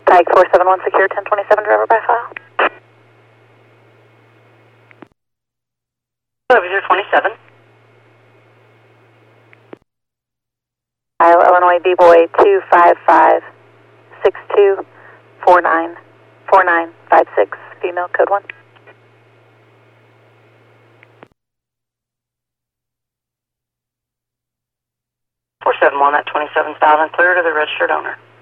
Tyke 471 secure 1027 driver by file. Over 027. Iowa, Illinois, D-Boy 25562494956, female, code 1. Four seven one. That 27's valid and clear to the registered owner.